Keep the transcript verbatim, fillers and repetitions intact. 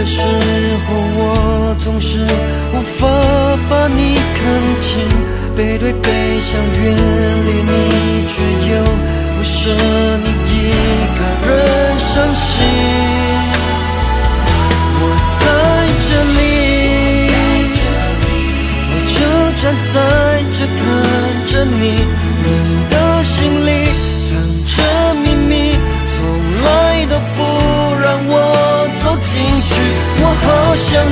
时候，我总是无法把你看清，背对背想远离你，却又不舍你一个人伤心。我在这里，我就站在这看着你，你的心里藏着秘密，从来都不让我走进去。我好想